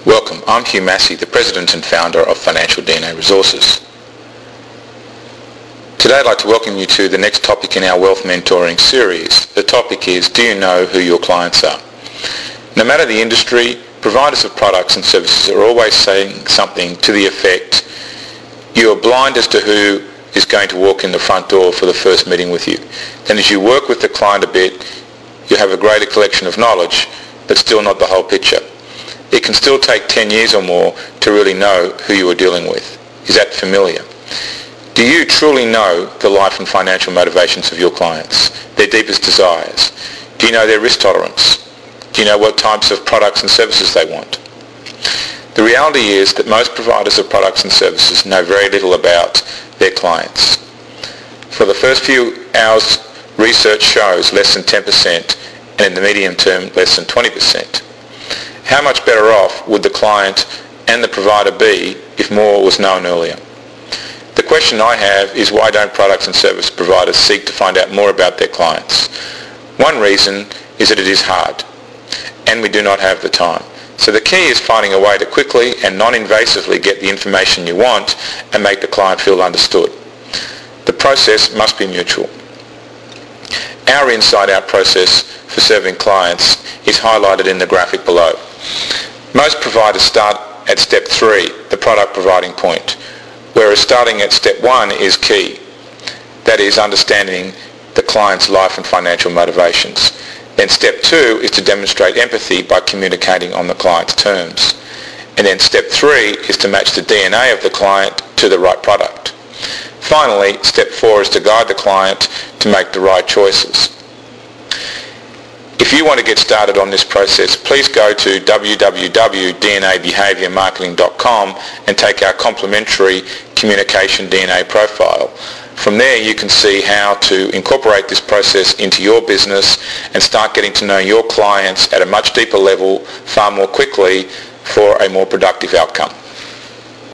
Welcome, I'm Hugh Massey, the President and Founder of Financial DNA Resources. Today I'd like to welcome you to the next topic in our Wealth Mentoring series. The topic is, do you know who your clients are? No matter the industry, providers of products and services are always saying something to the effect, you are blind as to who is going to walk in the front door for the first meeting with you. Then as you work with the client a bit, you have a greater collection of knowledge, but still not the whole picture. It can still take 10 years or more to really know who you are dealing with. Is that familiar? Do you truly know the life and financial motivations of your clients, their deepest desires? Do you know their risk tolerance? Do you know what types of products and services they want? The reality is that most providers of products and services know very little about their clients. For the first few hours, research shows less than 10%, and in the medium term, less than 20%. How much better off would the client and the provider be if more was known earlier? The question I have is, why don't products and service providers seek to find out more about their clients? One reason is that it is hard, and we do not have the time. So the key is finding a way to quickly and non-invasively get the information you want and make the client feel understood. The process must be mutual. Our inside-out process for serving clients is highlighted in the graphic below. Most providers start at step 3, the product providing point, whereas starting at step 1 is key. That is understanding the client's life and financial motivations. Then step 2 is to demonstrate empathy by communicating on the client's terms. And then step 3 is to match the DNA of the client to the right product. Finally, step 4 is to guide the client to make the right choices. If you want to get started on this process, please go to www.dnabehaviourmarketing.com and take our complimentary Communication DNA profile. From there you can see how to incorporate this process into your business and start getting to know your clients at a much deeper level far more quickly for a more productive outcome.